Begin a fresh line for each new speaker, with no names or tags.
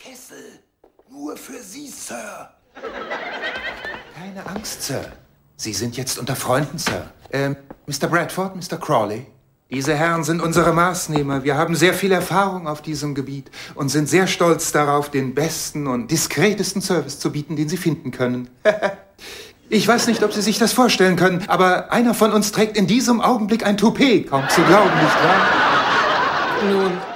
Kessel. Nur für Sie, Sir.
Keine Angst, Sir. Sie sind jetzt unter Freunden, Sir. Mr. Bradford, Mr. Crawley. Diese Herren sind unsere Maßnehmer. Wir haben sehr viel Erfahrung auf diesem Gebiet und sind sehr stolz darauf, den besten und diskretesten Service zu bieten, den Sie finden können. Ich weiß nicht, ob Sie sich das vorstellen können, aber einer von uns trägt in diesem Augenblick ein Toupet. Kaum zu glauben, nicht wahr?
Nun,